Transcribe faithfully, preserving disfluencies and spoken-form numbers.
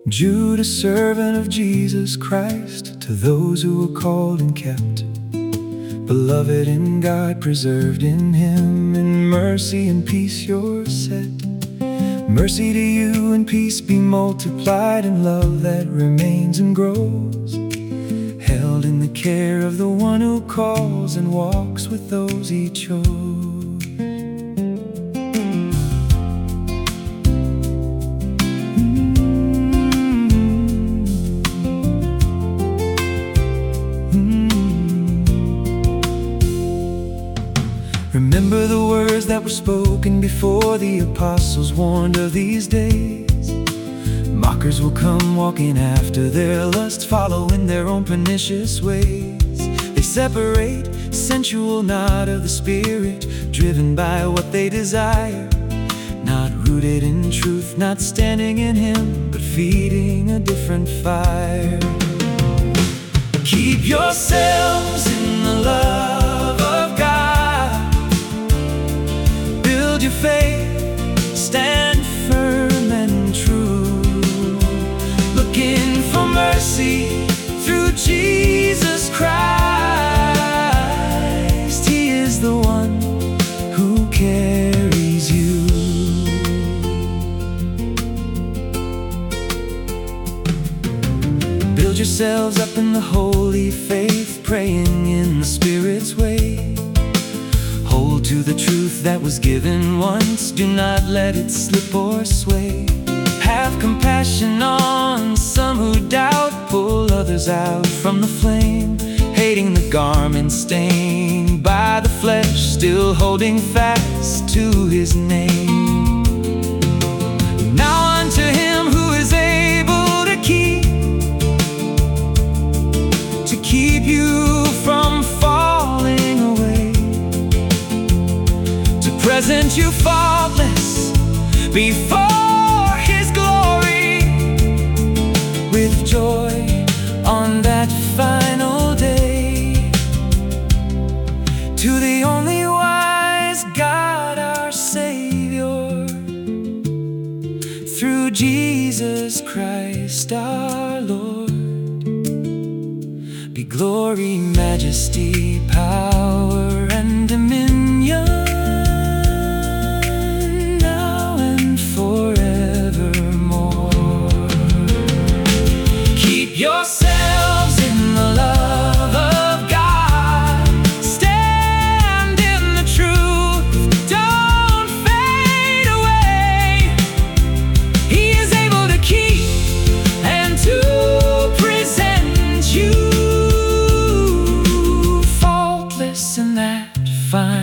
Jude, a servant of Jesus Christ, to those who were called and kept, beloved in God, preserved in Him, in mercy and peace you're set. Mercy to you and peace be multiplied, in love that remains and grows, held in the care of the one who calls and walks with those He chose. Remember the words that were spoken before the apostles warned of these days. Mockers will come walking after their lust, following their own pernicious ways. They separate, sensual, not of the Spirit, driven by what they desire, not rooted in truth, not standing in Him, but feeding a different fire. Keep yourselves in the love of God. Build your faith, stand firm and true, looking for mercy through Jesus Christ. He is the one who carries you. Build yourselves up in the holy faith, praying in the Spirit's way. Hold to the truth that was given once, do not let it slip or sway. Have compassion on some who doubt, pull others out from the flame, hating the garment stained by the flesh, still holding fast to His name. Now unto Him who is able to keep, to keep you from falling away, to present you faultless before His glory, with joy on that final day. To the only wise God, our Savior, through Jesus Christ our Lord, be glory, majesty, power, and dominion, now and forevermore. Keep yourselves in the love of God. Stand in the truth, don't fade away. He is able to keep and to present you faultless in that fine